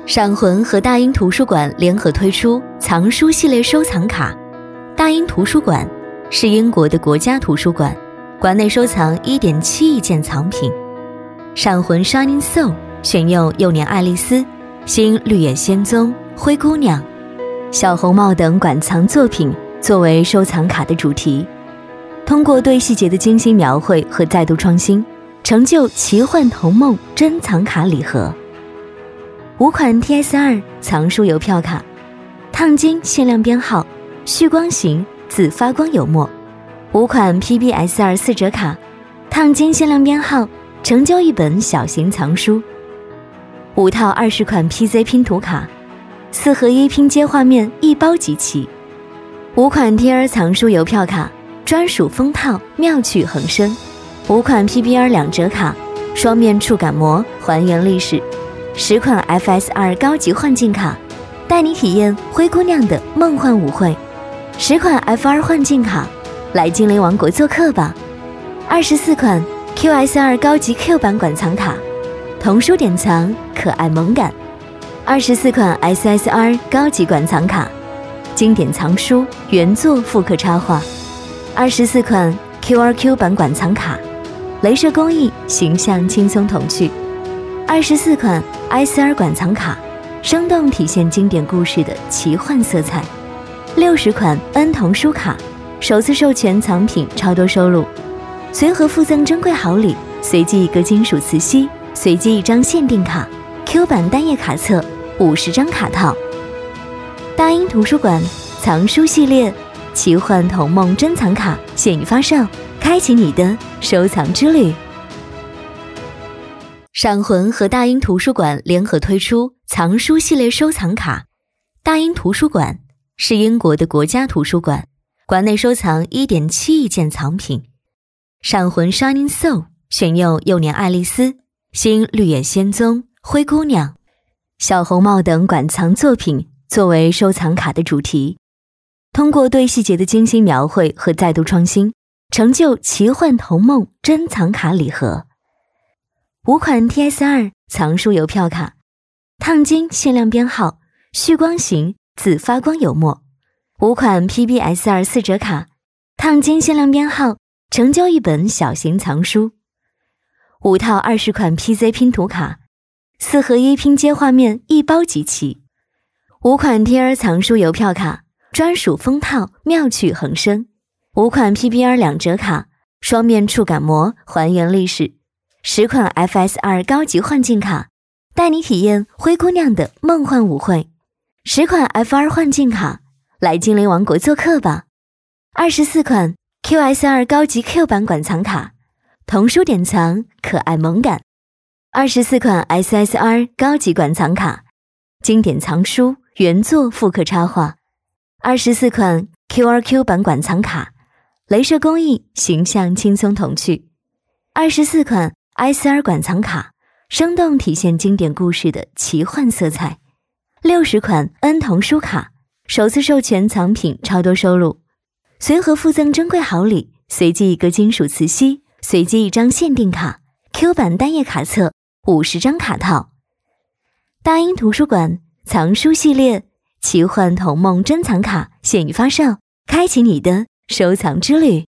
闪魂和大英图书馆联合推出藏书系列收藏卡。大英图书馆是英国的国家图书馆，馆内收藏 1.7 亿件藏品。闪魂 Shining Soul 选用幼年爱丽丝、新绿野仙踪、灰姑娘、小红帽等馆藏作品作为收藏卡的主题，通过对细节的精心描绘和再度创新，成就奇幻童梦珍藏卡礼盒。5款 TSR 藏书邮票卡，烫金限量编号，旭光型，自发光油墨。5款 PBSR 4折卡，烫金限量编号，成交一本小型藏书。5套20款 PZ 拼图卡，4合1拼接画面一包集齐。5款 TR 藏书邮票卡，专属封套，妙趣横生。5款 PBR 2折卡，双面触感膜，还原历史。10款 FSR 高级幻境卡，带你体验灰姑娘的梦幻舞会。10款 FR 幻境卡，来精灵王国做客吧。24款 QSR 高级 Q 版馆藏卡，童书典藏，可爱萌感。24款 SSR 高级馆藏卡，经典藏书，原作复刻插画。24款 QRQ 版馆藏卡，雷射工艺，形象轻松童趣。24款 ICR 馆藏卡，生动体现经典故事的奇幻色彩。60款 N 童书卡，首次授权藏品超多收录，随盒附赠珍贵好礼，随机一个金属磁吸，随机一张限定卡 Q 版单页卡册50张卡套。大英图书馆藏书系列奇幻童梦珍藏卡现已发售，开启你的收藏之旅。闪魂和大英图书馆联合推出藏书系列收藏卡。大英图书馆是英国的国家图书馆，馆内收藏 1.7 亿件藏品。闪魂 Shining Soul 选用幼年爱丽丝、新绿野仙踪、灰姑娘、小红帽等馆藏作品作为收藏卡的主题，通过对细节的精心描绘和再度创新，成就奇幻童梦珍藏卡礼盒。5款 TSR 藏书邮票卡，烫金限量编号，旭光型，自发光油墨。5款 PBSR 4折卡，烫金限量编号，成交一本小型藏书。5套20款 PZ 拼图卡，4合1拼接画面一包集齐。5款 TR 藏书邮票卡，专属封套，妙趣横生。5款 PBR 2折卡，双面触感膜，还原历史。10款 FSR 高级幻境卡，带你体验灰姑娘的梦幻舞会。10款 FR 幻境卡，来精灵王国做客吧。24款 QSR 高级 Q 版馆藏卡，童书典藏，可爱萌感。24款 SSR 高级馆藏卡，经典藏书，原作复刻插画。24款 QRQ 版馆藏卡，雷射工艺，形象轻松童趣。24款ICR 馆藏卡，生动体现经典故事的奇幻色彩。60款 N 童书卡，首次授权藏品超多收录，随盒附赠珍贵好礼，随机一个金属磁吸，随机一张限定卡 Q 版单页卡册50张卡套。大英图书馆藏书系列奇幻童梦珍藏卡现已发售，开启你的收藏之旅。